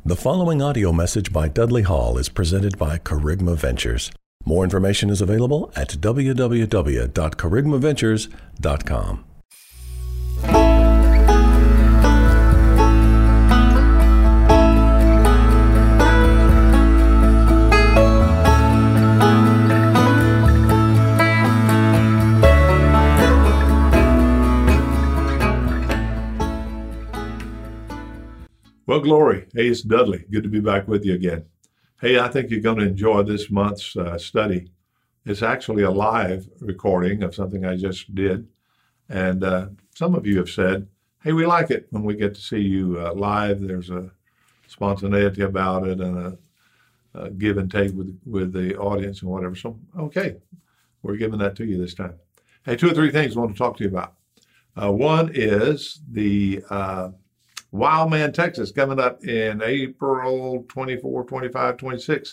The following audio message by Dudley Hall is presented by Kerygma Ventures. More information is available at www.kerygmaventures.com. Well, glory. Hey, it's Dudley. Good to be back with you again. Hey, I think you're going to enjoy this month's study. It's actually a live recording of something I just did. And some of you have said, hey, we like it when we get to see you live. There's a spontaneity about it and a give and take with the audience and whatever. So, okay, we're giving that to you this time. Hey, two or three things I want to talk to you about. One is the Wildman, Texas, coming up in April 24, 25, 26.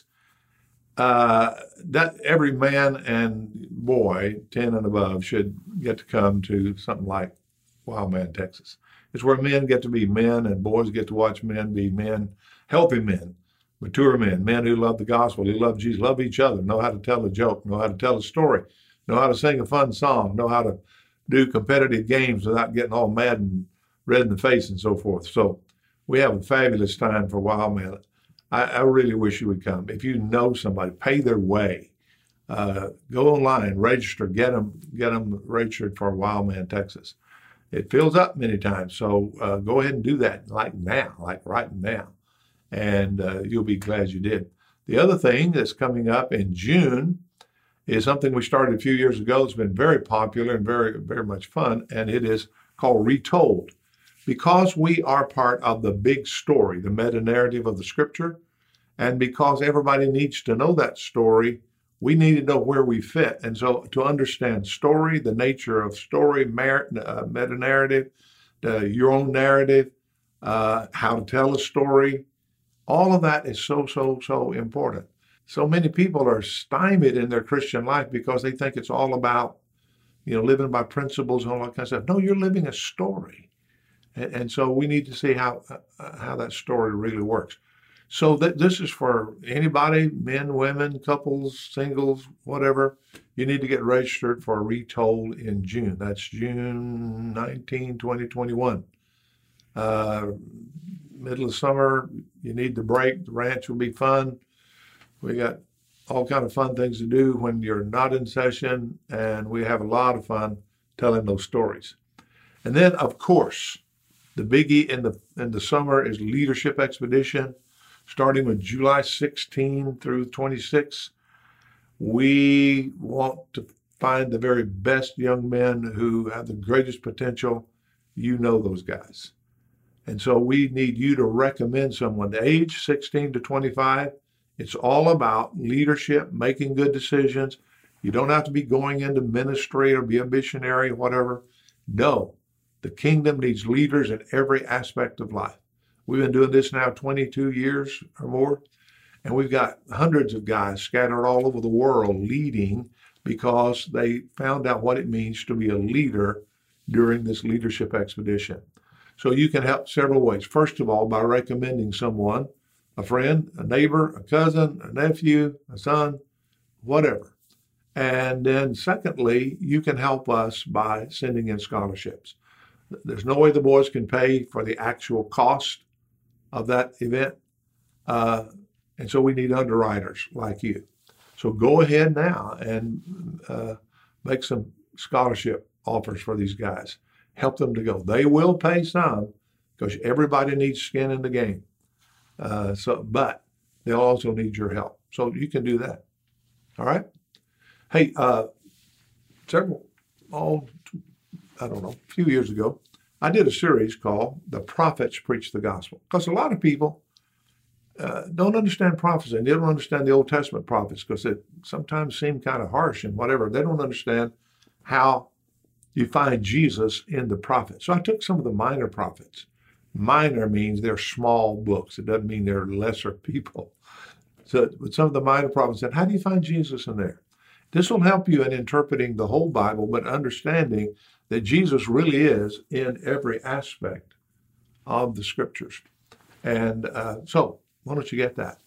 That every man and boy, 10 and above, should get to come to something like Wildman, Texas. It's where men get to be men and boys get to watch men be men, healthy men, mature men who love the gospel, who love Jesus, love each other, know how to tell a joke, know how to tell a story, know how to sing a fun song, know how to do competitive games without getting all mad and red in the face and so forth. So we have a fabulous time for Wildman. I really wish you would come. If you know somebody, pay their way. Go online, register, get them registered for Wildman, Texas. It fills up many times, so go ahead and do that like right now, and you'll be glad you did. The other thing that's coming up in June is something we started a few years ago. It's been very popular and very, very much fun, and it is called Retold. Because we are part of the big story, the meta-narrative of the Scripture, and because everybody needs to know that story, we need to know where we fit. And so to understand story, the nature of story, meta-narrative, your own narrative, how to tell a story, all of that is so important. So many people are stymied in their Christian life because they think it's all about, living by principles and all that kind of stuff. No, you're living a story. And so we need to see how that story really works. So this is for anybody, men, women, couples, singles, whatever. You need to get registered for Retold in June. That's June 19, 2021. Middle of summer, you need the break. The ranch will be fun. We got all kind of fun things to do when you're not in session, and we have a lot of fun telling those stories. And then, of course, the biggie in the summer is Leadership Expedition, starting with July 16 through 26. We want to find the very best young men who have the greatest potential. You know those guys. And so we need you to recommend someone. The age 16 to 25, it's all about leadership, making good decisions. You don't have to be going into ministry or be a missionary or whatever. No. The kingdom needs leaders in every aspect of life. We've been doing this now 22 years or more, and we've got hundreds of guys scattered all over the world leading because they found out what it means to be a leader during this leadership expedition. So you can help several ways. First of all, by recommending someone, a friend, a neighbor, a cousin, a nephew, a son, whatever. And then secondly, you can help us by sending in scholarships. There's no way the boys can pay for the actual cost of that event. And so we need underwriters like you. So go ahead now and make some scholarship offers for these guys. Help them to go. They will pay some because everybody needs skin in the game. But they'll also need your help. So you can do that. All right? Hey, a few years ago, I did a series called The Prophets Preach the Gospel. Because a lot of people don't understand prophecy, and they don't understand the Old Testament prophets because it sometimes seem kind of harsh and whatever. They don't understand how you find Jesus in the prophets. So I took some of the minor prophets. Minor means they're small books. It doesn't mean they're lesser people. So with some of the minor prophets said, how do you find Jesus in there? This will help you in interpreting the whole Bible, but understanding that Jesus really is in every aspect of the Scriptures. And so Why don't you get that?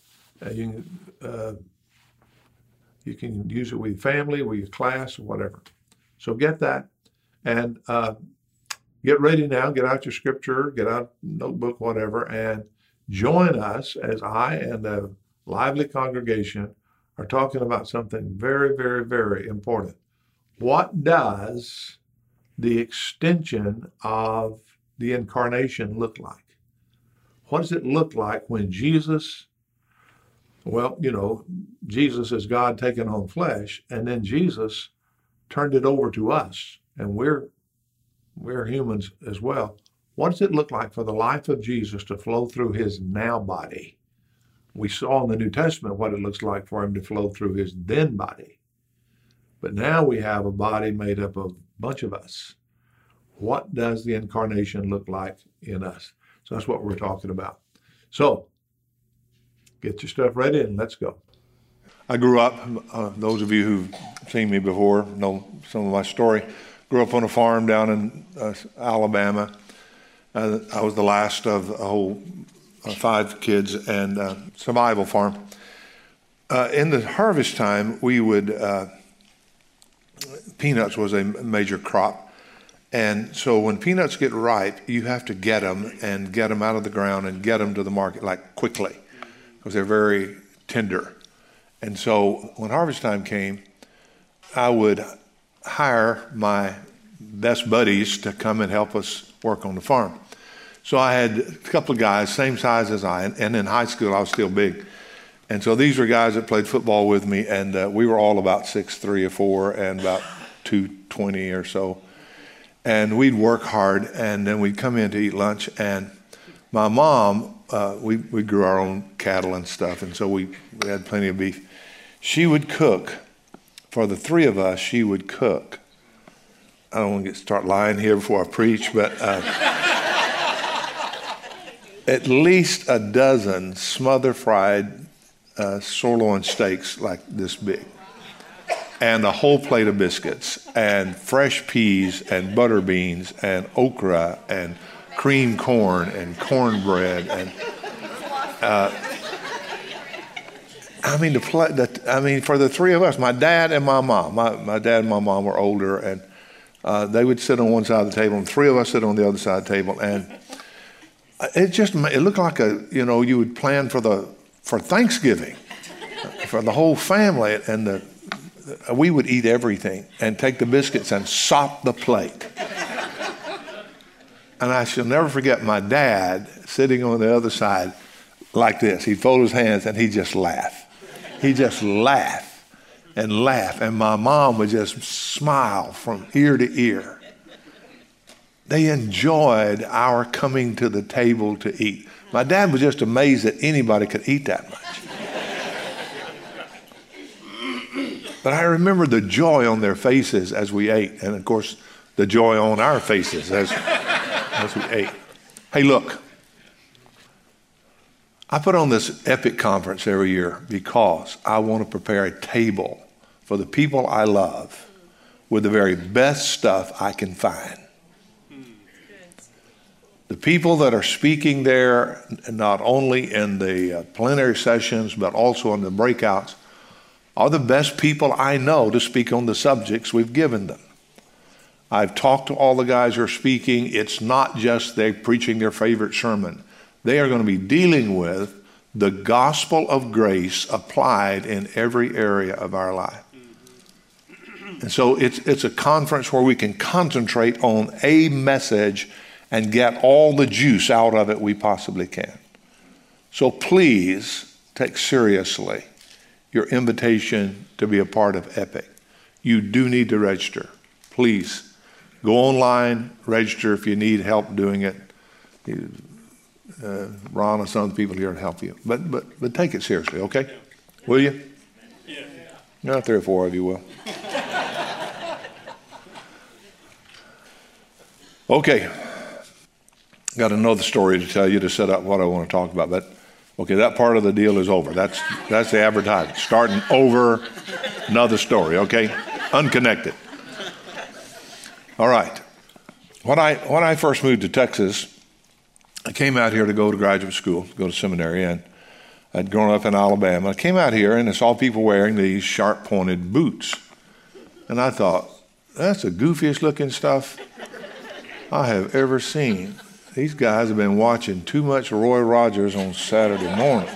You can use it with your family, with your class, or whatever. So get that, and get ready now. Get out your scripture, get out notebook, whatever, and join us as I and the lively congregation are talking about something very, very, very important. What does the extension of the incarnation look like? What does it look like when Jesus, well, Jesus is God taking on flesh, and then Jesus turned it over to us, and we're humans as well. What does it look like for the life of Jesus to flow through his now body? We saw in the New Testament what it looks like for him to flow through his then body. But now we have a body made up of a bunch of us. What does the incarnation look like in us? So that's what we're talking about. So get your stuff ready and let's go. I grew up, those of you who've seen me before know some of my story. Grew up on a farm down in Alabama. I was the last of a whole 5 kids and survival farm. In the harvest time, we would, peanuts was a major crop. And so when peanuts get ripe, you have to get them and get them out of the ground and get them to the market like quickly because they're very tender. And so when harvest time came, I would hire my best buddies to come and help us work on the farm. So I had a couple of guys, same size as I, and in high school I was still big. And so these were guys that played football with me, and we were all about 6'3" or 4" and about 220 or so. And we'd work hard, and then we'd come in to eat lunch. And my mom, we grew our own cattle and stuff, and so we had plenty of beef. She would cook. For the 3 of us, she would cook. I don't want to start lying here before I preach, but at least a dozen smother-fried sirloin steaks like this big, and a whole plate of biscuits, and fresh peas, and butter beans, and okra, and cream corn, and cornbread, and for the 3 of us, my dad and my mom. My dad and my mom were older, and they would sit on one side of the table, and 3 of us sit on the other side of the table, and it looked like you would plan for Thanksgiving for the whole family, and we would eat everything and take the biscuits and sop the plate. And I shall never forget my dad sitting on the other side like this. He'd fold his hands and he'd just laugh. He'd just laugh and laugh. And my mom would just smile from ear to ear. They enjoyed our coming to the table to eat. My dad was just amazed that anybody could eat that much. But I remember the joy on their faces as we ate, and of course, the joy on our faces as we ate. Hey, look, I put on this epic conference every year because I want to prepare a table for the people I love with the very best stuff I can find. The people that are speaking there, not only in the plenary sessions, but also in the breakouts, are the best people I know to speak on the subjects we've given them. I've talked to all the guys who are speaking. It's not just they preaching their favorite sermon. They are going to be dealing with the gospel of grace applied in every area of our life. And so it's a conference where we can concentrate on a message and get all the juice out of it we possibly can. So please take seriously your invitation to be a part of EPIC. You do need to register. Please go online, register if you need help doing it. Ron and some of the people here to help you. But take it seriously, okay? Will you? Yeah. No, 3 or 4 of you will. Okay. Got another story to tell you to set up what I want to talk about, but okay, that part of the deal is over. That's the advertisement. Starting over, another story, okay? Unconnected. All right. When I first moved to Texas, I came out here to go to graduate school, go to seminary, and I'd grown up in Alabama. I came out here and I saw people wearing these sharp-pointed boots. And I thought, that's the goofiest looking stuff I have ever seen. These guys have been watching too much Roy Rogers on Saturday morning.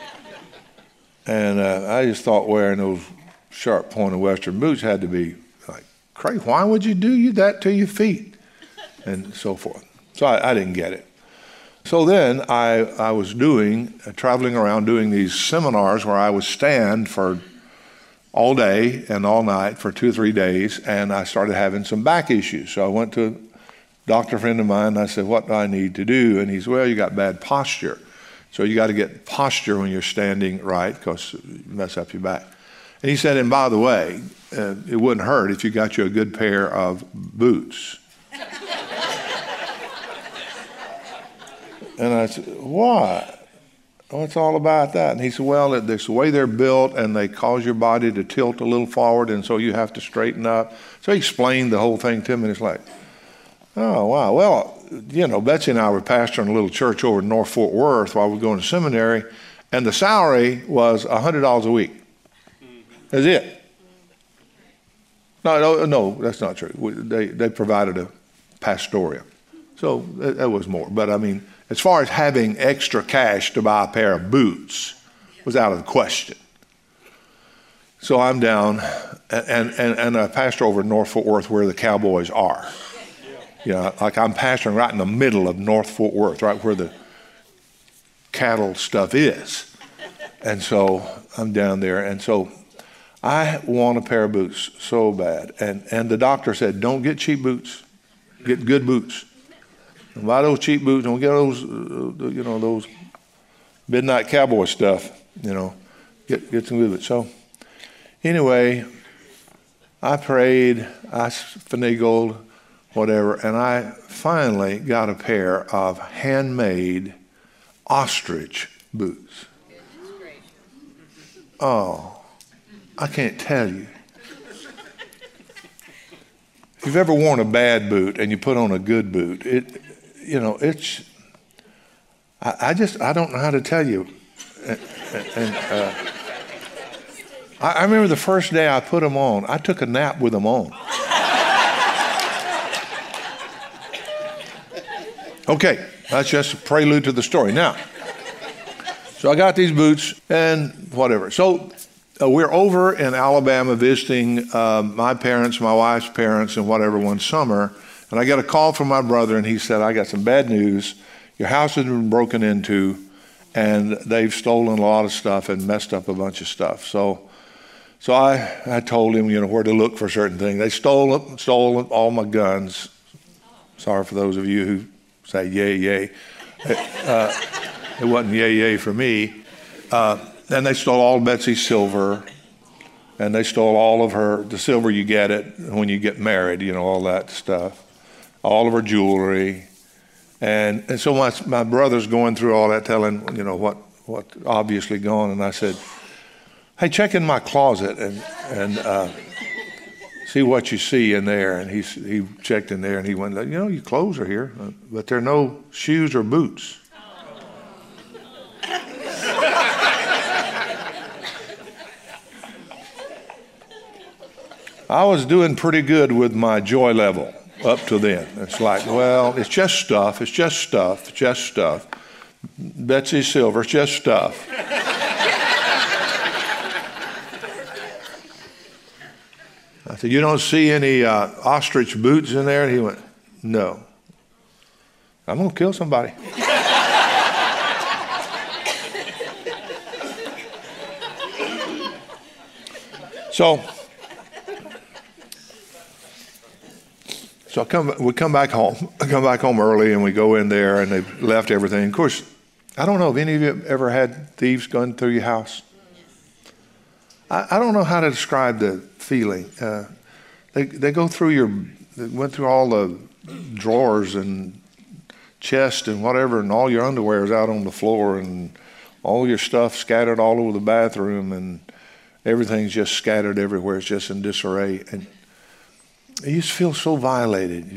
And I just thought wearing those sharp-pointed Western boots had to be like crazy. Why would you do that to your feet? And so forth. So I didn't get it. So then I was traveling around doing these seminars where I would stand for all day and all night for 2 or 3 days, and I started having some back issues. So I went to a doctor friend of mine, and I said, what do I need to do? And he said, well, you got bad posture. So you got to get posture when you're standing right, because you mess up your back. And he said, and by the way, it wouldn't hurt if you got you a good pair of boots. And I said, why? What's all about that? And he said, well, it's the way they're built, and they cause your body to tilt a little forward, and so you have to straighten up. So he explained the whole thing to me, and it's like, oh, wow. Well, you know, Betsy and I were pastoring a little church over in North Fort Worth while we were going to seminary, and the salary was $100 a week. That's it. No, that's not true. They provided a pastoria. So that was more. But I mean, as far as having extra cash to buy a pair of boots was out of the question. So I'm down, and I pastor over in North Fort Worth where the Cowboys are. You know, like I'm pastoring right in the middle of North Fort Worth, right where the cattle stuff is. And so I'm down there, and so I want a pair of boots so bad. And the doctor said, don't get cheap boots, get good boots. Don't buy those cheap boots, don't get those, those midnight cowboy stuff, get some good boots. So anyway, I prayed, I finagled, whatever, and I finally got a pair of handmade ostrich boots. Oh, I can't tell you. If you've ever worn a bad boot and you put on a good boot, I don't know how to tell you. I remember the first day I put them on, I took a nap with them on. Okay, that's just a prelude to the story. Now, so I got these boots and whatever. So we're over in Alabama visiting my parents, my wife's parents, and whatever one summer. And I got a call from my brother, and he said, I got some bad news. Your house has been broken into, and they've stolen a lot of stuff and messed up a bunch of stuff. So I told him, where to look for certain things. They stole all my guns. Sorry for those of you who say yay, yay. It wasn't yay, yay for me. And they stole all Betsy's silver, and they stole all of the silver you get it when you get married, all that stuff, all of her jewelry. And so my brother's going through all that, telling, what obviously gone. And I said, hey, check in my closet and see what you see in there. And he checked in there, and he went, your clothes are here, but there are no shoes or boots. I was doing pretty good with my joy level up to then. It's like, well, it's just stuff. Betsy's silver, it's just stuff. I said, you don't see any ostrich boots in there? And he went, no. I'm going to kill somebody. So we come back home. I come back home early, and we go in there, and they've left everything. Of course, I don't know if any of you have ever had thieves going through your house. I don't know how to describe the feeling. They go through they went through all the drawers and chest and whatever, and all your underwear is out on the floor, and all your stuff scattered all over the bathroom, and everything's just scattered everywhere. It's just in disarray. And you just feel so violated.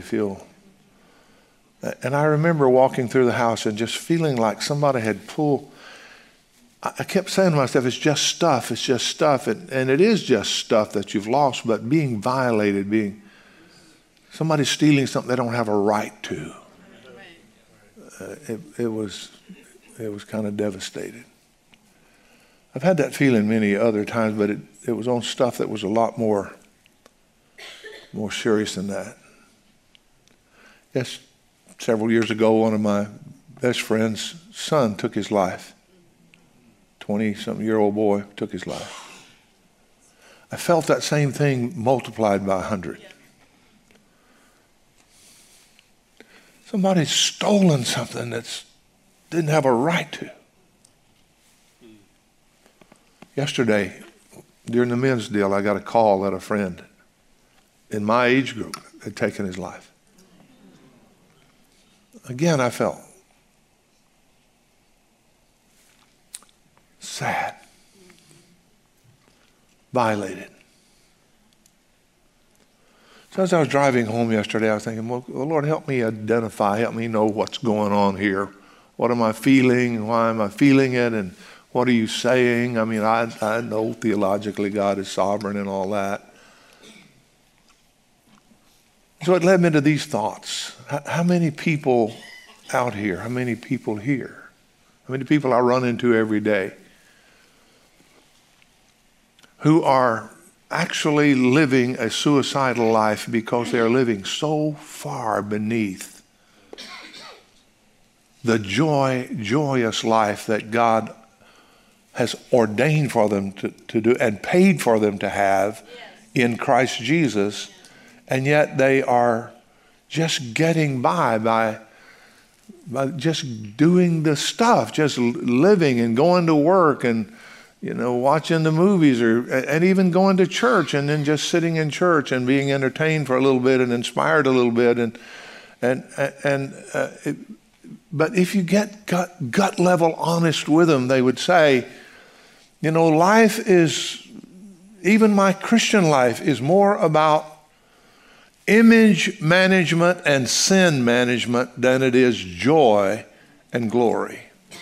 And I remember walking through the house and just feeling like somebody had pulled I kept saying to myself, it's just stuff, it's just stuff. And it is just stuff that you've lost, but being violated, somebody stealing something they don't have a right to. It was kind of devastating. I've had that feeling many other times, but it was on stuff that was a lot more serious than that. Yes, several years ago, one of my best friend's son took his life. 20-something-year-old boy took his life. I felt that same thing multiplied by 100. Somebody's stolen something that didn't have a right to. Yesterday, during the men's deal, I got a call that a friend in my age group had taken his life. Again, I felt sad, violated. So as I was driving home yesterday, I was thinking, well, Lord, help me identify, help me know what's going on here. What am I feeling? Why am I feeling it? And what are you saying? I mean, I know theologically God is sovereign and all that. So it led me to these thoughts. How many people out here, how many people here, how many people I run into every day who are actually living a suicidal life because they are living so far beneath the joyous life that God has ordained for them to do and paid for them to have in Christ Jesus, and yet they are just getting by just doing the stuff, just living and going to work and watching the movies and even going to church and then just sitting in church and being entertained for a little bit and inspired a little bit but if you get gut level honest with them, they would say, life is, even my Christian life is more about image management and sin management than it is joy and glory.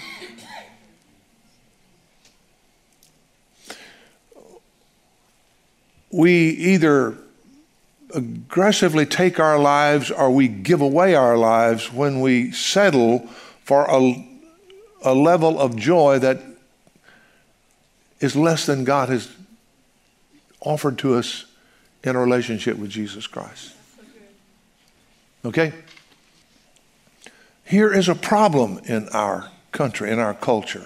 We either aggressively take our lives or we give away our lives when we settle for a level of joy that is less than God has offered to us in a relationship with Jesus Christ. Okay? Here is a problem in our country, in our culture.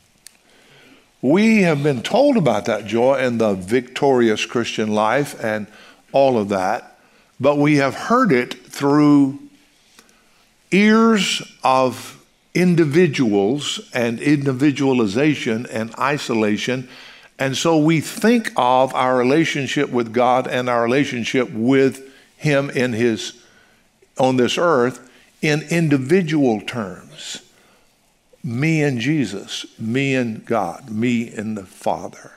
We have been told about that joy and the victorious Christian life and all of that, but we have heard it through ears of individuals and individualization and isolation, and so we think of our relationship with God and our relationship with Him on this earth in individual terms. Me and Jesus, me and God, me and the Father.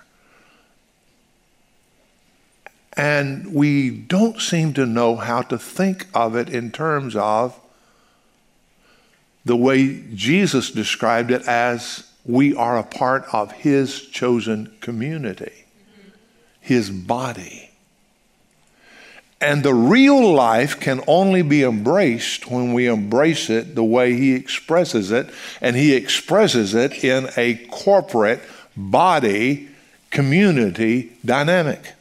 And we don't seem to know how to think of it in terms of the way Jesus described it, as we are a part of His chosen community, His body. And the real life can only be embraced when we embrace it the way He expresses it, and He expresses it in a corporate body community dynamic.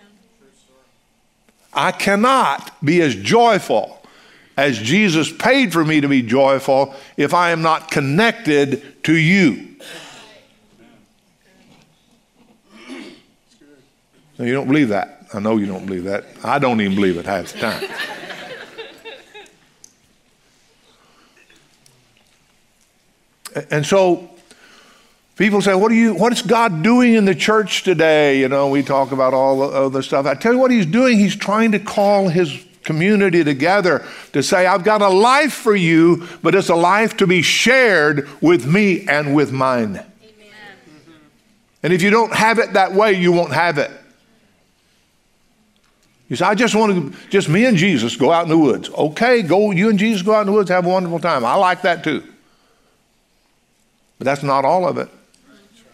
I cannot be as joyful as Jesus paid for me to be joyful if I am not connected to you. Now, you don't believe that. I know you don't believe that. I don't even believe it half the time. And so people say, what's God doing in the church today? We talk about all the other stuff. I tell you what He's doing. He's trying to call His community together to say, I've got a life for you, but it's a life to be shared with me and with mine. Amen. And if you don't have it that way, you won't have it. You say, I just want to, just me and Jesus go out in the woods. Okay, you and Jesus go out in the woods, have a wonderful time. I like that too. But that's not all of it.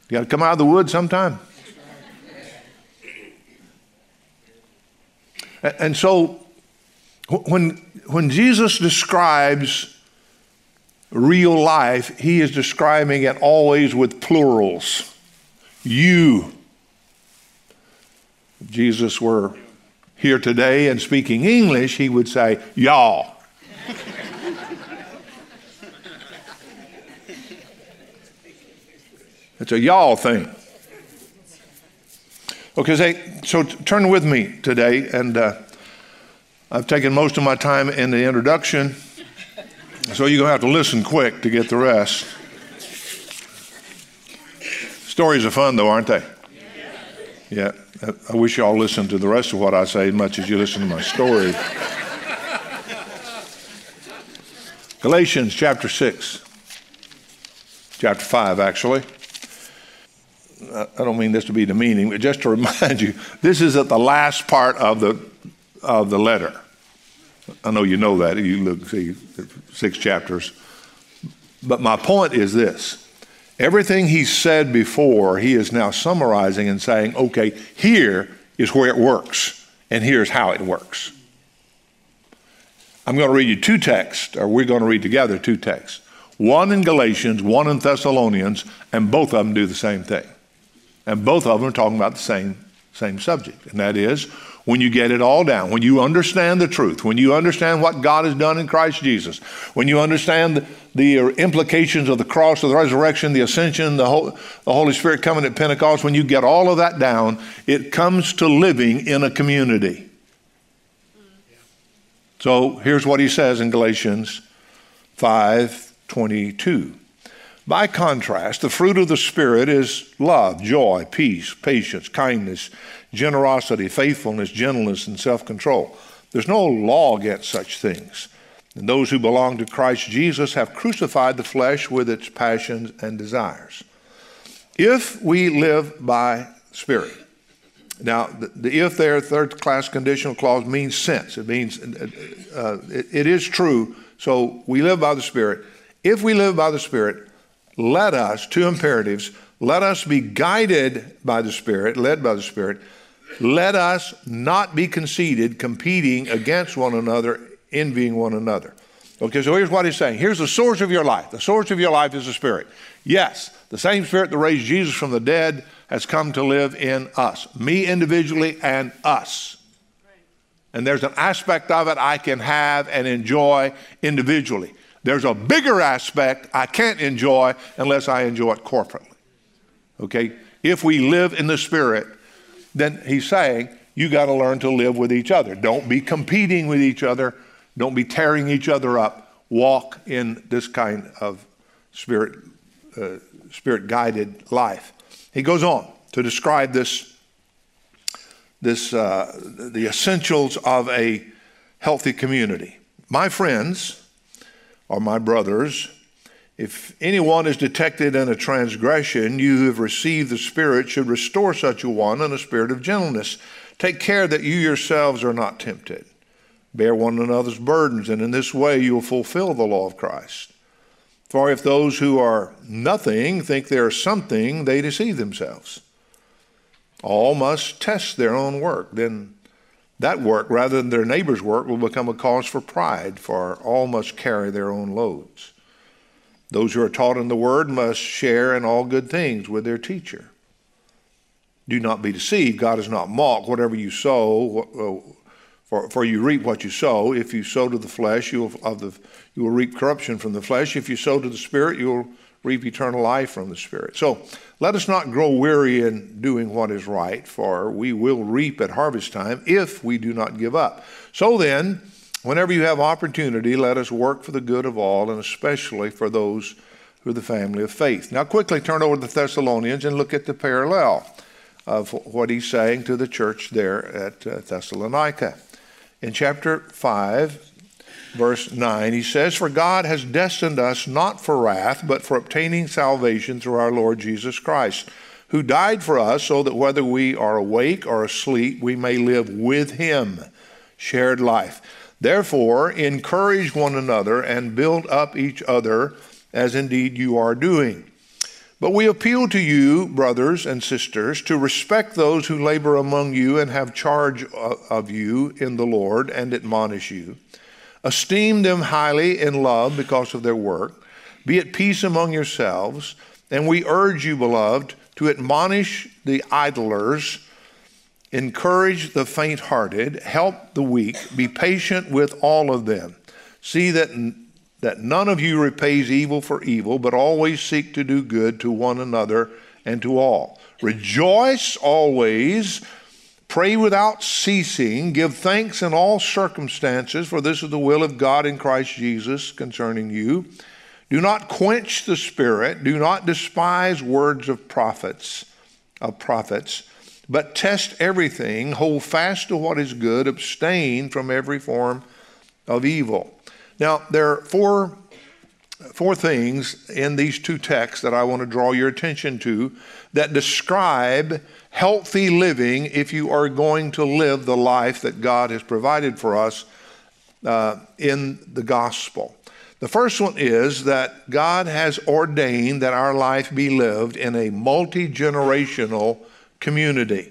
You got to come out of the woods sometime. And so when Jesus describes real life, he is describing it always with plurals. You. If Jesus were here today and speaking English, he would say, y'all. It's a y'all thing. Okay, so turn with me today, and I've taken most of my time in the introduction, so you're going to have to listen quick to get the rest. Stories are fun, though, aren't they? Yeah. I wish you all listened to the rest of what I say as much as you listen to my story. Galatians chapter 6. Chapter 5, actually. I don't mean this to be demeaning, but just to remind you, this is at the last part of the letter. I know you know that. You look, see, 6 chapters. But my point is this. Everything he said before, he is now summarizing and saying, okay, here is where it works, and here's how it works. I'm going to read you 2 texts, or we're going to read together 2 texts. One in Galatians, one in Thessalonians, and both of them do the same thing. And both of them are talking about the same subject, and that is when you get it all down, when you understand the truth, when you understand what God has done in Christ Jesus, when you understand the implications of the cross, of the resurrection, the ascension, the Holy Spirit coming at Pentecost, when you get all of that down, it comes to living in a community. So here's what he says in Galatians 5:22. By contrast, the fruit of the Spirit is love, joy, peace, patience, kindness, generosity, faithfulness, gentleness, and self-control. There's no law against such things. And those who belong to Christ Jesus have crucified the flesh with its passions and desires. If we live by Spirit. Now, the if there, third class conditional clause means since. It means it is true. So we live by the Spirit. If we live by the Spirit, let us, 2 imperatives, let us be guided by the Spirit, led by the Spirit. Let us not be conceited, competing against one another, envying one another. Okay, so here's what he's saying. Here's the source of your life. The source of your life is the Spirit. Yes, the same Spirit that raised Jesus from the dead has come to live in us. Me individually and us. And there's an aspect of it I can have and enjoy individually. There's a bigger aspect I can't enjoy unless I enjoy it corporately. Okay? If we live in the Spirit, then he's saying you got to learn to live with each other. Don't be competing with each other. Don't be tearing each other up. Walk in this kind of Spirit-guided life. He goes on to describe the essentials of a healthy community. My friends, or my brothers, if anyone is detected in a transgression, you who have received the Spirit should restore such a one in a spirit of gentleness. Take care that you yourselves are not tempted. Bear one another's burdens, and in this way you will fulfill the law of Christ. For if those who are nothing think they are something, they deceive themselves. All must test their own work. Then that work, rather than their neighbor's work, will become a cause for pride, for all must carry their own loads. Those who are taught in the word must share in all good things with their teacher. Do not be deceived. God is not mocked. Whatever you sow, for you reap what you sow. If you sow to the flesh, you will reap corruption from the flesh. If you sow to the Spirit, you will reap eternal life from the Spirit. So let us not grow weary in doing what is right, for we will reap at harvest time if we do not give up. So then, whenever you have opportunity, let us work for the good of all, and especially for those who are the family of faith. Now quickly turn over to the Thessalonians and look at the parallel of what he's saying to the church there at Thessalonica. In chapter 5, verse 9, he says, For God has destined us not for wrath, but for obtaining salvation through our Lord Jesus Christ, who died for us so that whether we are awake or asleep, we may live with him. Shared life. Therefore, encourage one another and build up each other, as indeed you are doing. But we appeal to you, brothers and sisters, to respect those who labor among you and have charge of you in the Lord and admonish you. Esteem them highly in love because of their work. Be at peace among yourselves. And we urge you, beloved, to admonish the idlers, encourage the faint-hearted, help the weak, be patient with all of them. See that none of you repays evil for evil, but always seek to do good to one another and to all. Rejoice always, pray without ceasing, give thanks in all circumstances, for this is the will of God in Christ Jesus concerning you. Do not quench the spirit, do not despise words of prophets, but test everything, hold fast to what is good, abstain from every form of evil. Now, there are four things in these two texts that I want to draw your attention to that describe healthy living if you are going to live the life that God has provided for us in the gospel. The first one is that God has ordained that our life be lived in a multi-generational community.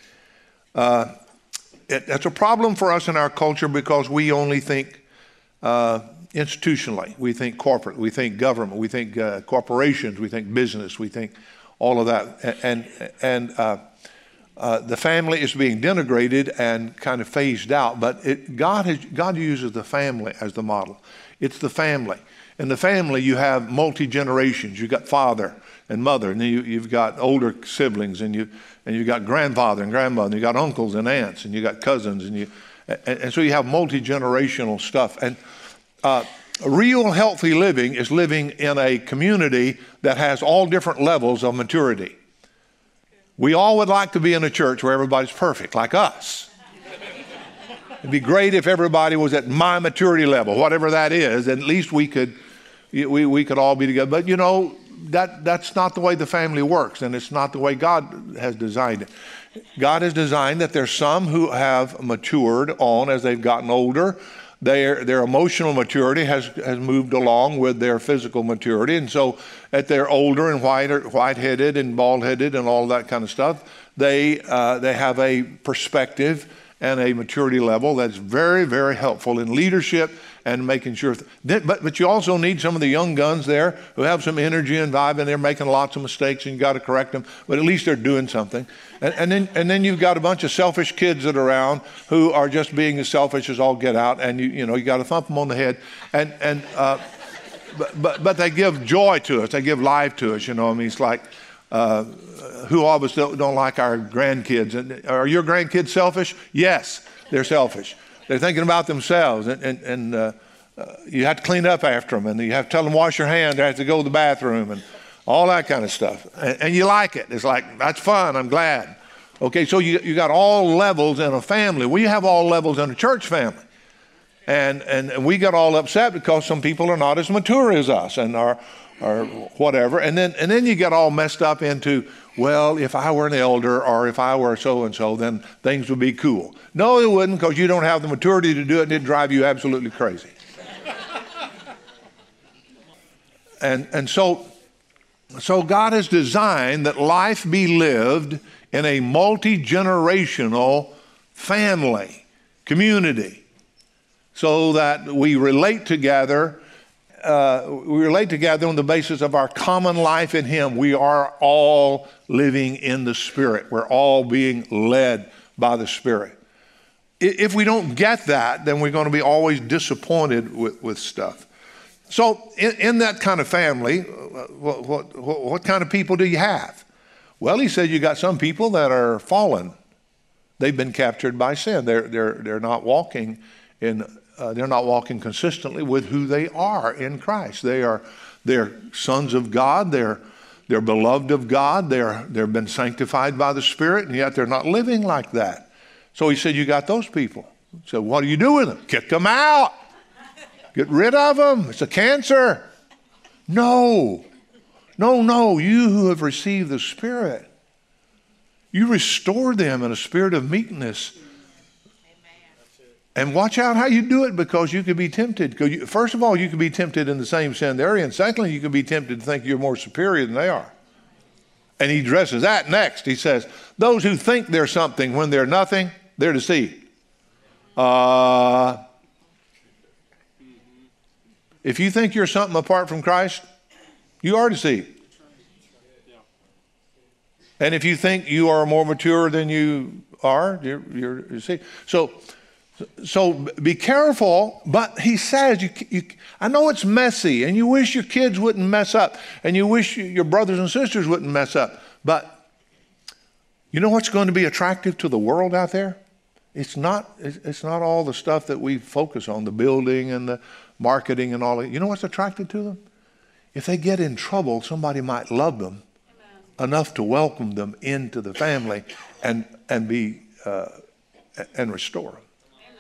That's a problem for us in our culture because we only think institutionally. We think corporate, we think government, we think corporations, we think business, we think all of that. And the family is being denigrated and kind of phased out, but God uses the family as the model. It's the family. In the family, you have multi-generations. You've got father and mother, and then you've got older siblings, and you've got grandfather and grandmother, and you've got uncles and aunts, and you've got cousins, and so you have multi-generational stuff. And real healthy living is living in a community that has all different levels of maturity. We all would like to be in a church where everybody's perfect, like us. It'd be great if everybody was at my maturity level, whatever that is. At least we could all be together. But you know, that's not the way the family works, and it's not the way God has designed it. God has designed that there's some who have matured on as they've gotten older. Their emotional maturity has moved along with their physical maturity, and so at they're older and white-headed and bald-headed and all that kind of stuff, they have a perspective and a maturity level that's very, very helpful in leadership and making sure. But you also need some of the young guns there who have some energy and vibe, and they're making lots of mistakes, and you got to correct them. But at least they're doing something. And then you've got a bunch of selfish kids that are around who are just being as selfish as all get out, and you got to thump them on the head. But they give joy to us. They give life to us. I mean, it's like. Who of us don't like our grandkids? And are your grandkids selfish? Yes, they're selfish. They're thinking about themselves, and you have to clean up after them, and you have to tell them wash your hands. They have to go to the bathroom, and all that kind of stuff. And you like it. It's like, that's fun. I'm glad. Okay, so you got all levels in a family. We have all levels in a church family. And we got all upset because some people are not as mature as us and are whatever. And then you get all messed up into, well, if I were an elder or if I were so-and-so, then things would be cool. No, it wouldn't, because you don't have the maturity to do it, and it'd drive you absolutely crazy. And so God has designed that life be lived in a multi-generational family, community, so that we relate together. We relate together on the basis of our common life in Him. We are all living in the Spirit. We're all being led by the Spirit. If we don't get that, then we're going to be always disappointed with stuff. So in that kind of family, what kind of people do you have? Well, he said you got some people that are fallen. They've been captured by sin. They're not walking consistently with who they are in Christ. They're sons of God. They're beloved of God. They've been sanctified by the Spirit, and yet they're not living like that. So he said, you got those people. So what do you do with them? Kick them out. Get rid of them. It's a cancer. No. You who have received the Spirit, you restore them in a spirit of meekness. And watch out how you do it, because you could be tempted. First of all, you could be tempted in the same sin they're in. Secondly, you could be tempted to think you're more superior than they are. And he addresses that next. He says, those who think they're something when they're nothing, they're deceived. If you think you're something apart from Christ, you are deceived. And if you think you are more mature than you are, you're deceived. So be careful, but he says, I know it's messy, and you wish your kids wouldn't mess up, and you wish your brothers and sisters wouldn't mess up, but you know what's going to be attractive to the world out there? It's not all the stuff that we focus on, the building and the marketing and all that. You know what's attractive to them? If they get in trouble, somebody might love them enough to welcome them into the family and restore them.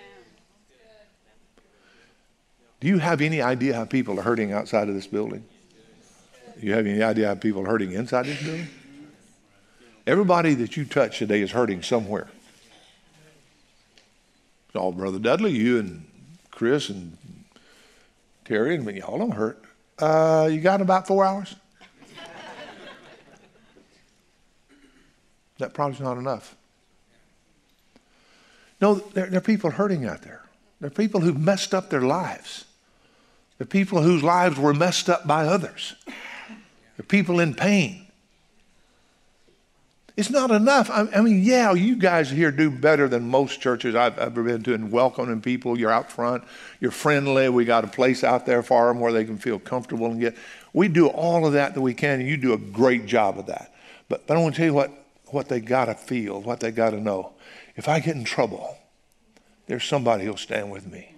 Do you have any idea how people are hurting outside of this building? Do you have any idea how people are hurting inside this building? Everybody that you touch today is hurting somewhere. It's all Brother Dudley, you and Chris and Terry, and y'all don't hurt. You got about 4 hours? That probably not enough. No, there are people hurting out there. There are people who've messed up their lives. There are people whose lives were messed up by others. There are people in pain. It's not enough. I mean, yeah, you guys here do better than most churches I've ever been to in welcoming people. You're out front. You're friendly. We got a place out there for them where they can feel comfortable and get. We do all of that we can, and you do a great job of that. But I want to tell you what they got to feel, what they got to know. If I get in trouble, there's somebody who'll stand with me.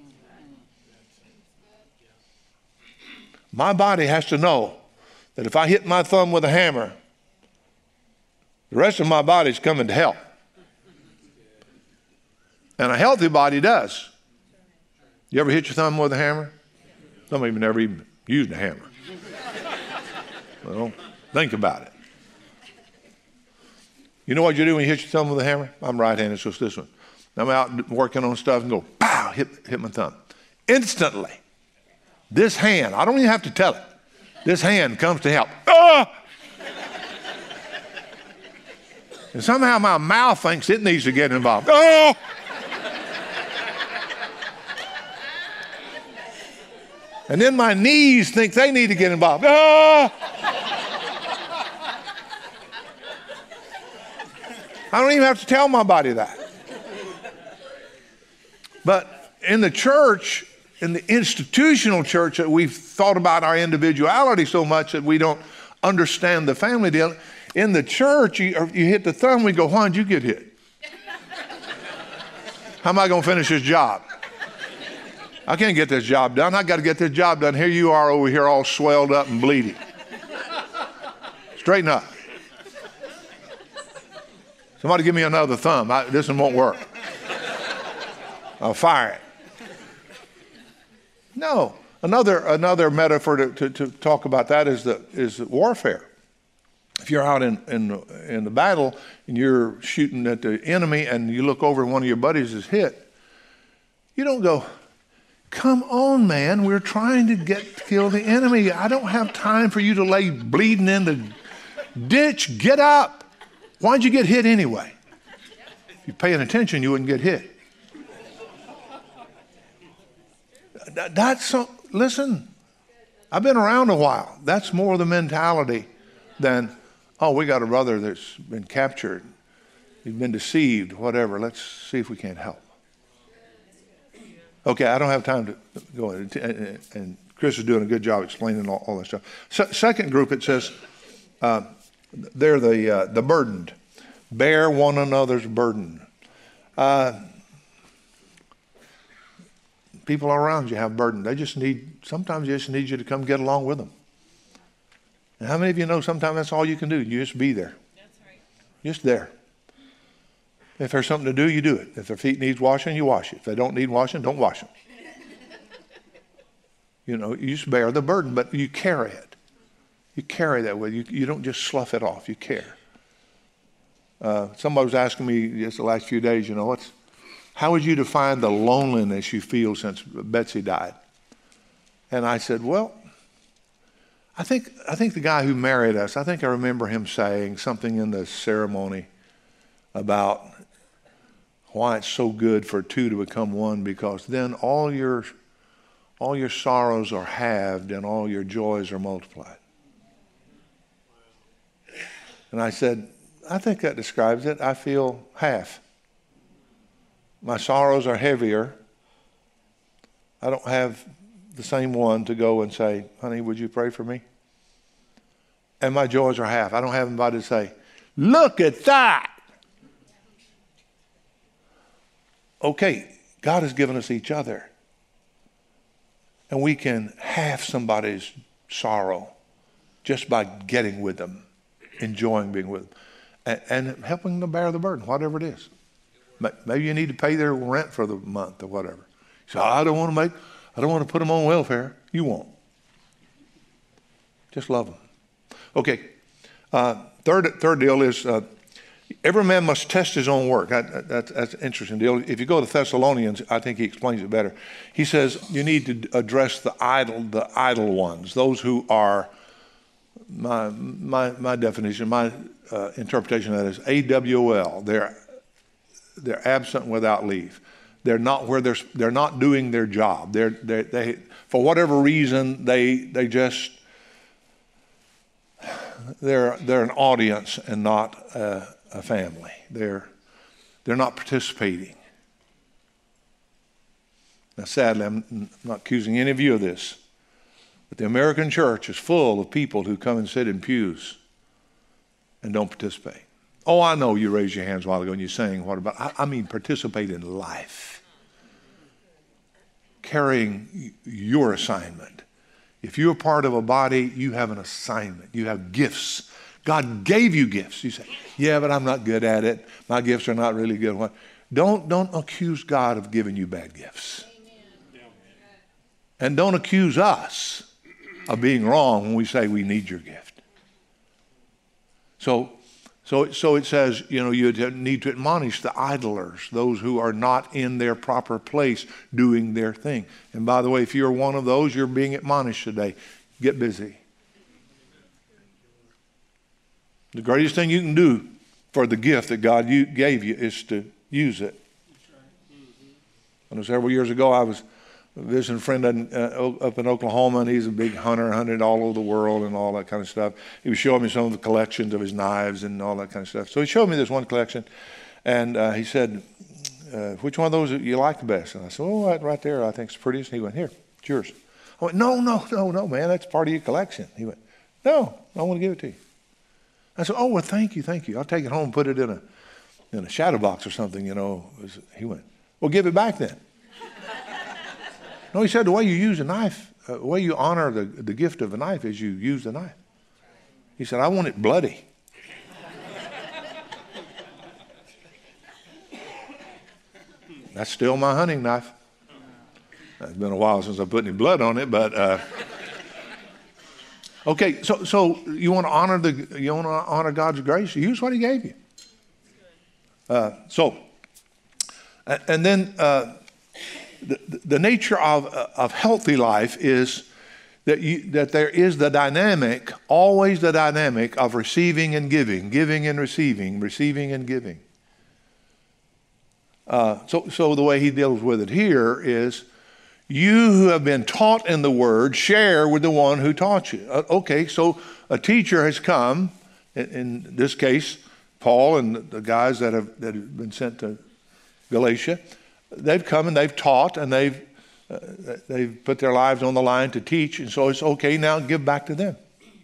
My body has to know that if I hit my thumb with a hammer, the rest of my body's coming to help. And a healthy body does. You ever hit your thumb with a hammer? Some of you never even used a hammer. Well, think about it. You know what you do when you hit your thumb with a hammer? I'm right-handed, so it's this one. I'm out working on stuff and go, pow, hit my thumb. Instantly, this hand, I don't even have to tell it, this hand comes to help. Ah! And somehow my mouth thinks it needs to get involved. Oh! And then my knees think they need to get involved. Ah! I don't even have to tell my body that. But in the church, in the institutional church, that we've thought about our individuality so much that we don't understand the family deal. In the church, you hit the thumb, we go, why did you get hit? How am I going to finish this job? I can't get this job done. I got to get this job done. Here you are over here all swelled up and bleeding. Straighten up. Somebody give me another thumb. This one won't work. I'll fire it. No. Another metaphor to talk about that is warfare. If you're out in the battle and you're shooting at the enemy and you look over and one of your buddies is hit, you don't go, come on, man, we're trying to kill the enemy. I don't have time for you to lay bleeding in the ditch. Get up. Why'd you get hit anyway? If you're paying attention, you wouldn't get hit. Listen, I've been around a while. That's more the mentality than, oh, we got a brother that's been captured. He's been deceived, whatever. Let's see if we can't help. Okay, I don't have time to go in. And Chris is doing a good job explaining all that stuff. Second group, it says, they're the burdened. Bear one another's burden. People around you have burden. Sometimes they just need you to come get along with them. And how many of you know sometimes that's all you can do? You just be there. That's right. Just there. If there's something to do, you do it. If their feet needs washing, you wash it. If they don't need washing, don't wash them. You just bear the burden, but you carry it. You carry that with you. You don't just slough it off. You care. Somebody was asking me just the last few days, how would you define the loneliness you feel since Betsy died? And I said, well, I think the guy who married us, I think I remember him saying something in the ceremony about why it's so good for two to become one, because then all your sorrows are halved and all your joys are multiplied. And I said, I think that describes it. I feel half. My sorrows are heavier. I don't have the same one to go and say, honey, would you pray for me? And my joys are half. I don't have anybody to say, look at that. Okay, God has given us each other. And we can halve somebody's sorrow just by getting with them, enjoying being with them, and helping them bear the burden, whatever it is. Maybe you need to pay their rent for the month or whatever. So I don't want to put them on welfare. You won't. Just love them. Okay. Third deal is every man must test his own work. That's an interesting deal. If you go to Thessalonians, I think he explains it better. He says you need to address the idle ones, those who are, my definition, my interpretation of that is AWOL. They're absent without leave. They're not where they're not doing their job. They for whatever reason they're an audience and not a family. They're not participating. Now, sadly, I'm not accusing any of you of this, but the American church is full of people who come and sit in pews and don't participate. Oh, I know you raised your hands a while ago and you're saying, what about? I mean, participate in life. Carrying your assignment. If you're part of a body, you have an assignment. You have gifts. God gave you gifts. You say, yeah, but I'm not good at it. My gifts are not really good. Don't accuse God of giving you bad gifts. And don't accuse us of being wrong when we say we need your gift. So it says, you need to admonish the idlers, those who are not in their proper place doing their thing. And by the way, if you're one of those, you're being admonished today. Get busy. The greatest thing you can do for the gift that God gave you is to use it. Several years ago, I was visiting a friend up in Oklahoma, and he's a big hunter, hunted all over the world and all that kind of stuff. He was showing me some of the collections of his knives and all that kind of stuff. So he showed me this one collection, and he said, which one of those you like the best? And I said, oh, right there, I think it's the prettiest. And he went, here, it's yours. I went, no, man, that's part of your collection. He went, no, I want to give it to you. I said, oh, well, thank you. I'll take it home and put it in a shadow box or something, He went, well, give it back then. No, he said, the way you use a knife, the way you honor the gift of a knife is you use the knife. He said, I want it bloody. That's still my hunting knife. It's been a while since I put any blood on it, but okay. So you want to honor God's grace? Use what He gave you. And then. The nature of healthy life is that there is always the dynamic of receiving and giving and receiving and giving. So the way he deals with it here is, you who have been taught in the word, share with the one who taught you. Okay, so a teacher has come, in this case, Paul and the guys that have been sent to Galatia. They've come and they've taught, and they've put their lives on the line to teach, and so it's okay now, give back to them.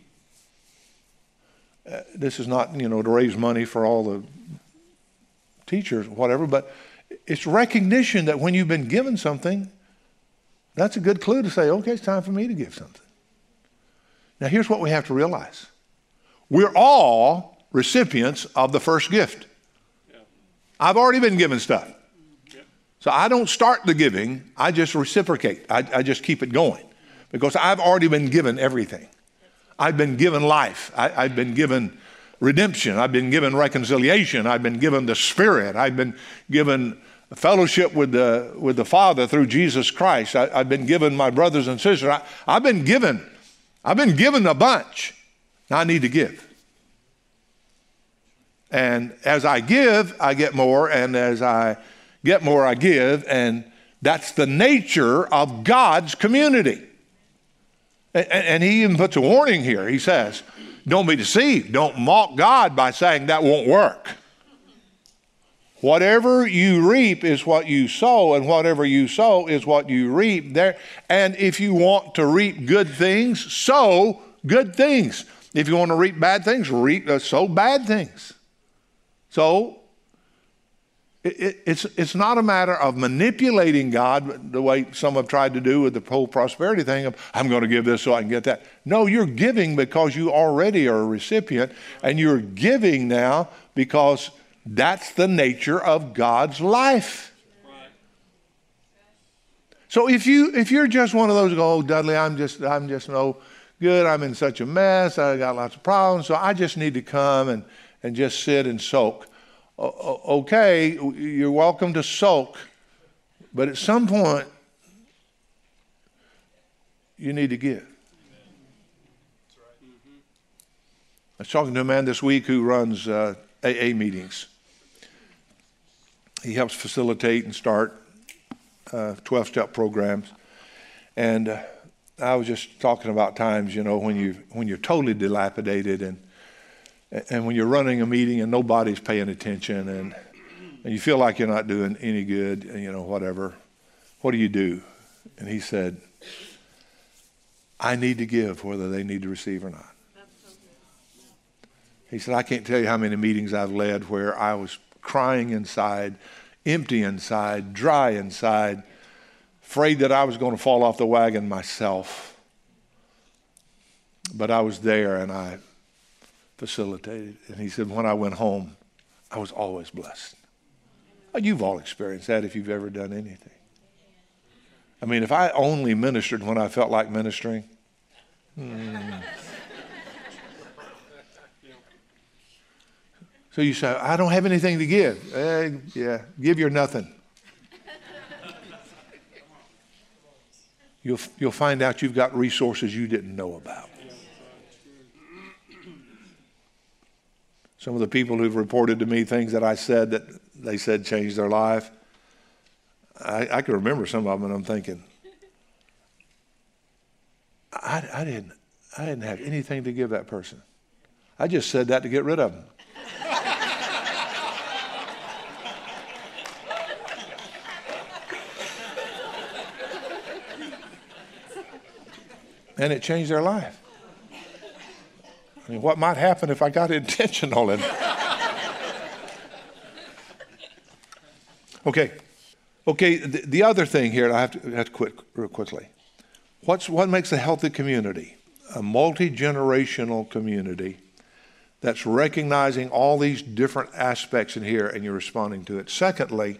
This is not, to raise money for all the teachers, whatever, but it's recognition that when you've been given something, that's a good clue to say, okay, it's time for me to give something. Now, here's what we have to realize. We're all recipients of the first gift. Yeah. I've already been given stuff. So I don't start the giving, I just reciprocate. I just keep it going because I've already been given everything. I've been given life. I've been given redemption. I've been given reconciliation. I've been given the Spirit. I've been given fellowship with the Father through Jesus Christ. I've been given my brothers and sisters. I've been given I've been given a bunch. Now I need to give. And as I give, I get more. And as I get more, I give. And that's the nature of God's community. And he even puts a warning here. He says, don't be deceived. Don't mock God by saying that won't work. Whatever you reap is what you sow, and whatever you sow is what you reap. There. And if you want to reap good things, sow good things. If you want to reap bad things, sow bad things. So it's not a matter of manipulating God the way some have tried to do with the whole prosperity thing of, I'm going to give this so I can get that. No, you're giving because you already are a recipient, and you're giving now because that's the nature of God's life. Right. So if you're just one of those who go, oh, Dudley, I'm just no good. I'm in such a mess. I got lots of problems. So I just need to come and just sit and soak. Okay, you're welcome to soak, but at some point, you need to give. I was talking to a man this week who runs AA meetings. He helps facilitate and start 12-step programs. And I was just talking about times, when you're totally dilapidated and when you're running a meeting and nobody's paying attention and you feel like you're not doing any good, whatever. What do you do? And he said, I need to give whether they need to receive or not. He said, I can't tell you how many meetings I've led where I was crying inside, empty inside, dry inside, afraid that I was going to fall off the wagon myself. But I was there and I facilitated. And he said, when I went home, I was always blessed. Well, you've all experienced that if you've ever done anything. I mean, if I only ministered when I felt like ministering, So you say, I don't have anything to give. Yeah, give your nothing. You'll find out you've got resources you didn't know about. Some of the people who've reported to me things that I said that they said changed their life, I can remember some of them, and I'm thinking, I didn't have anything to give that person. I just said that to get rid of them. And it changed their life. I mean, what might happen if I got intentional? Okay. The other thing here, I have to quit real quickly. What makes a healthy community? A multi-generational community that's recognizing all these different aspects in here, and you're responding to it. Secondly,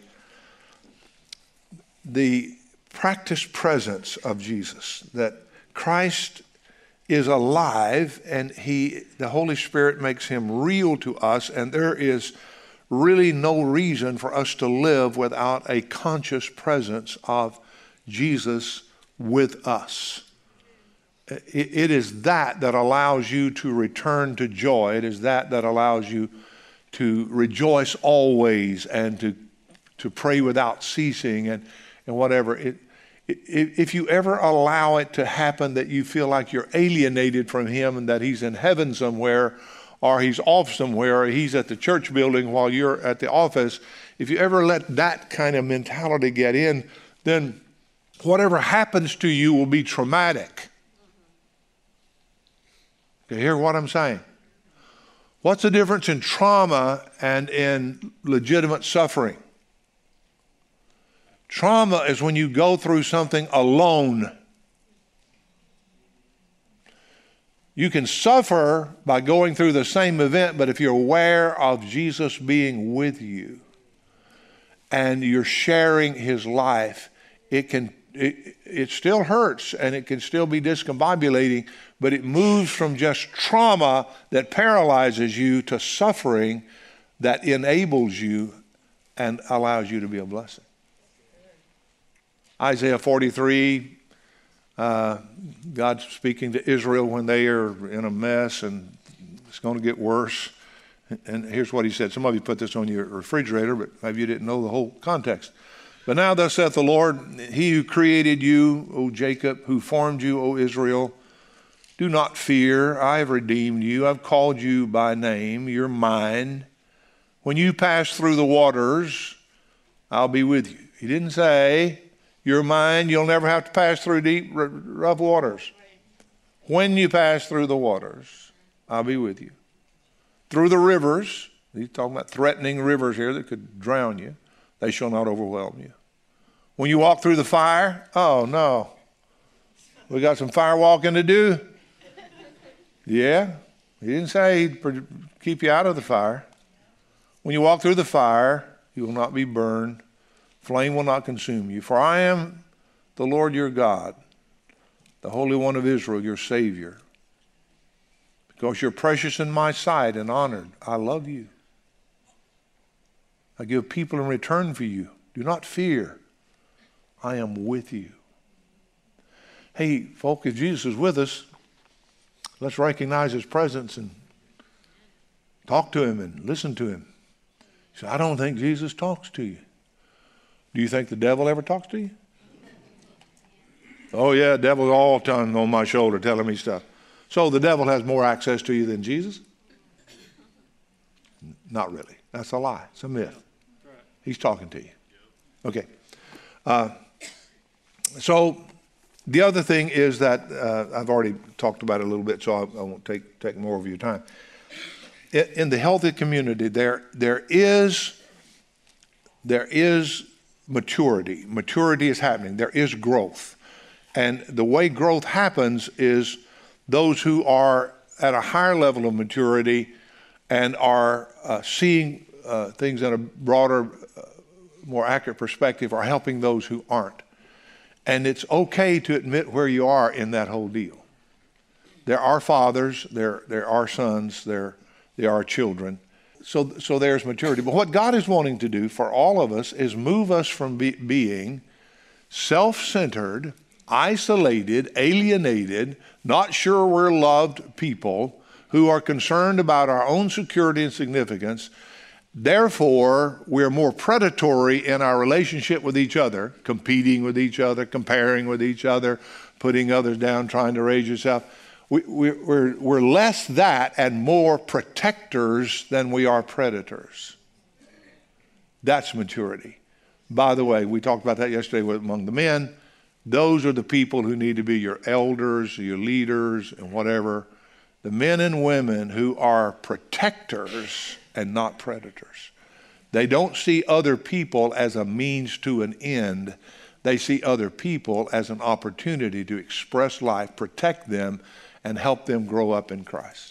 the practiced presence of Jesus, that Christ is alive and the Holy Spirit makes him real to us, and there is really no reason for us to live without a conscious presence of Jesus with us. It is that allows you to return to joy. It is that allows you to rejoice always and to pray without ceasing and whatever. If you ever allow it to happen that you feel like you're alienated from him and that he's in heaven somewhere, or he's off somewhere, or he's at the church building while you're at the office, if you ever let that kind of mentality get in, then whatever happens to you will be traumatic. You hear what I'm saying? What's the difference in trauma and in legitimate suffering? Trauma is when you go through something alone. You can suffer by going through the same event, but if you're aware of Jesus being with you and you're sharing his life, it still hurts and it can still be discombobulating, but it moves from just trauma that paralyzes you to suffering that enables you and allows you to be a blessing. Isaiah 43, God's speaking to Israel when they are in a mess and it's going to get worse. And here's what he said. Some of you put this on your refrigerator, but maybe you didn't know the whole context. But now thus saith the Lord, he who created you, O Jacob, who formed you, O Israel, do not fear. I have redeemed you. I've called you by name. You're mine. When you pass through the waters, I'll be with you. He didn't say, you're mine. You'll never have to pass through deep, rough waters. When you pass through the waters, I'll be with you. Through the rivers, he's talking about threatening rivers here that could drown you, they shall not overwhelm you. When you walk through the fire, oh no, we got some fire walking to do. Yeah, he didn't say he'd keep you out of the fire. When you walk through the fire, you will not be burned. Flame will not consume you. For I am the Lord your God, the Holy One of Israel, your Savior. Because you're precious in my sight and honored, I love you. I give people in return for you. Do not fear. I am with you. Hey, folk, if Jesus is with us, let's recognize his presence and talk to him and listen to him. So I don't think Jesus talks to you. Do you think the devil ever talks to you? Oh yeah, the devil's all the time on my shoulder telling me stuff. So the devil has more access to you than Jesus? Not really. That's a lie. It's a myth. He's talking to you. Okay. So the other thing is that I've already talked about it a little bit, so I won't take more of your time. In the healthy community, there is maturity. Maturity is happening. There is growth. And the way growth happens is those who are at a higher level of maturity and are seeing things in a broader, more accurate perspective are helping those who aren't. And it's okay to admit where you are in that whole deal. There are fathers, there are sons, there are children. So there's maturity. But what God is wanting to do for all of us is move us from being self-centered, isolated, alienated, not sure we're loved people who are concerned about our own security and significance. Therefore, we're more predatory in our relationship with each other, competing with each other, comparing with each other, putting others down, trying to raise yourself. We're less that and more protectors than we are predators. That's maturity. By the way, we talked about that yesterday among the men. Those are the people who need to be your elders, your leaders, and whatever. The men and women who are protectors and not predators. They don't see other people as a means to an end. They see other people as an opportunity to express life, protect them, and help them grow up in Christ.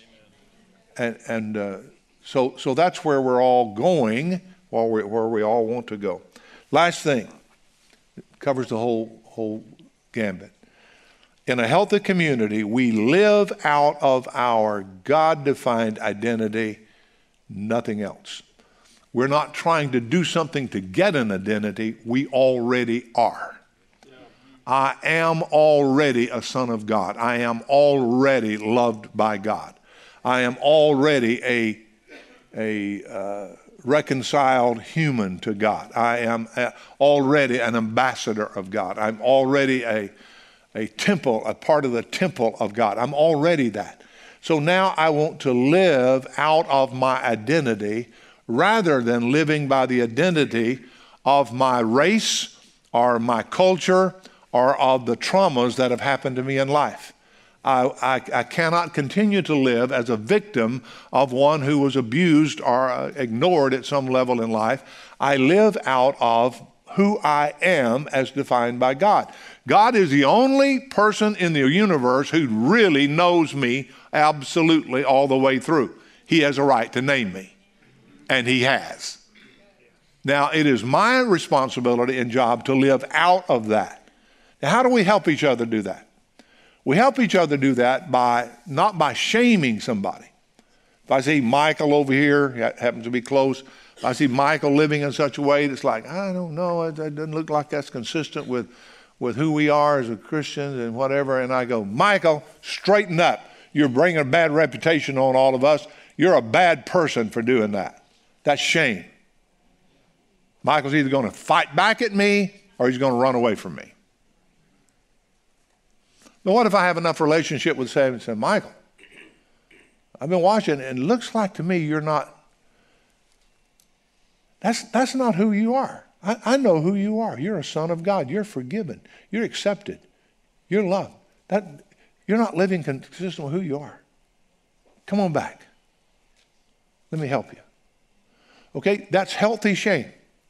So that's where we're all going, where we all want to go. Last thing, it covers the whole gambit. In a healthy community, we live out of our God-defined identity, nothing else. We're not trying to do something to get an identity. We already are. I am already a son of God. I am already loved by God. I am already a reconciled human to God. I am already an ambassador of God. I'm already a temple, a part of the temple of God. I'm already that. So now I want to live out of my identity rather than living by the identity of my race or my culture or of the traumas that have happened to me in life. I cannot continue to live as a victim of one who was abused or ignored at some level in life. I live out of who I am as defined by God. God is the only person in the universe who really knows me absolutely all the way through. He has a right to name me, and he has. Now, it is my responsibility and job to live out of that. Now, how do we help each other do that? We help each other do that not by shaming somebody. If I see Michael over here, happens to be close, if I see Michael living in such a way that's like, I don't know, it doesn't look like that's consistent with with who we are as a Christians and whatever, and I go, Michael, straighten up. You're bringing a bad reputation on all of us. You're a bad person for doing that. That's shame. Michael's either going to fight back at me or he's going to run away from me. But what if I have enough relationship with Sam and say, Michael, I've been watching and it looks like to me you're not, that's not who you are. I know who you are. You're a son of God. You're forgiven. You're accepted. You're loved. You're not living consistent with who you are. Come on back. Let me help you. Okay, that's healthy shame.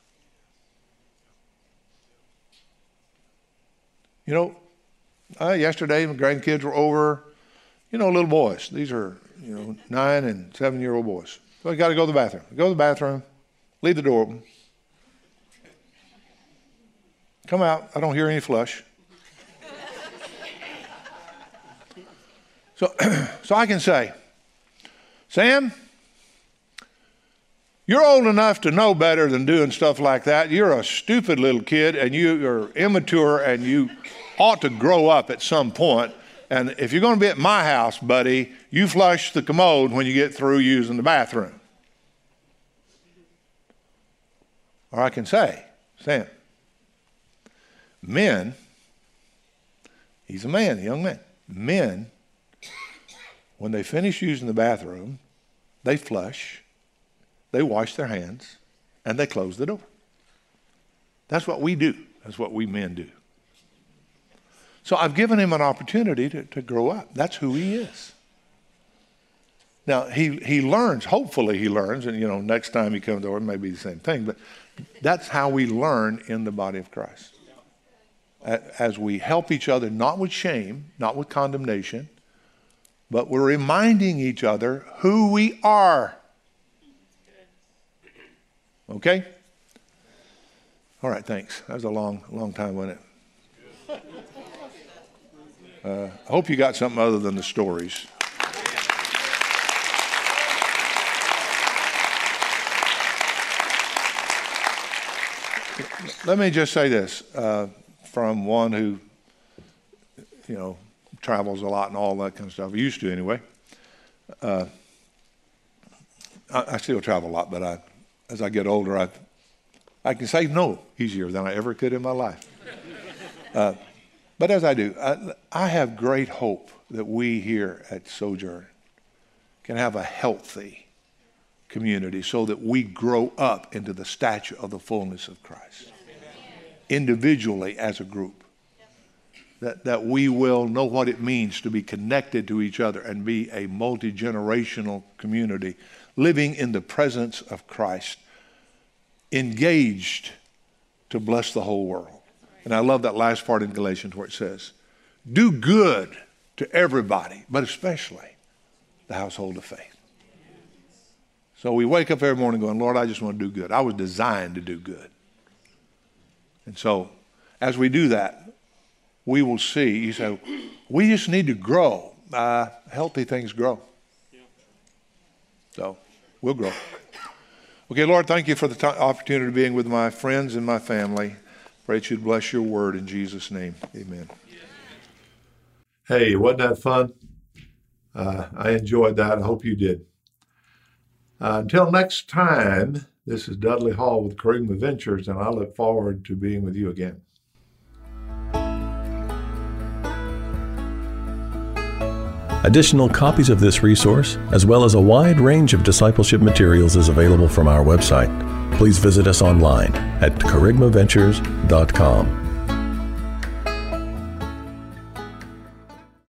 You know, yesterday my grandkids were over, you know, little boys. These are, 9 and 7-year-old boys. So I got to go to the bathroom. Go to the bathroom, leave the door open. Come out, I don't hear any flush. So I can say, Sam, you're old enough to know better than doing stuff like that. You're a stupid little kid and you're immature and you ought to grow up at some point. And if you're going to be at my house, buddy, you flush the commode when you get through using the bathroom. Or I can say, Sam, men, he's a man, a young man. Men, when they finish using the bathroom, they flush, they wash their hands, and they close the door. That's what we do. That's what we men do. So I've given him an opportunity to grow up. That's who he is. Now, he learns, hopefully he learns, and next time he comes over, it may be the same thing, but that's how we learn in the body of Christ. As we help each other, not with shame, not with condemnation, but we're reminding each other who we are. Okay? All right, thanks. That was a long time, wasn't it? I hope you got something other than the stories. Let me just say this, from one who, travels a lot and all that kind of stuff. I used to anyway. I still travel a lot, but as I get older, I can say no easier than I ever could in my life. But as I do, I have great hope that we here at Sojourn can have a healthy community so that we grow up into the stature of the fullness of Christ. Individually as a group. That we will know what it means to be connected to each other and be a multi-generational community living in the presence of Christ, engaged to bless the whole world. And I love that last part in Galatians where it says, do good to everybody, but especially the household of faith. So we wake up every morning going, Lord, I just want to do good. I was designed to do good. And so as we do that, we will see, you say, we just need to grow. Healthy things grow. So we'll grow. Okay, Lord, thank you for the opportunity of being with my friends and my family. Pray that you'd bless your word in Jesus' name. Amen. Hey, wasn't that fun? I enjoyed that. I hope you did. Until next time, this is Dudley Hall with Kerygma Ventures, and I look forward to being with you again. Additional copies of this resource, as well as a wide range of discipleship materials, is available from our website. Please visit us online at kerygmaventures.com.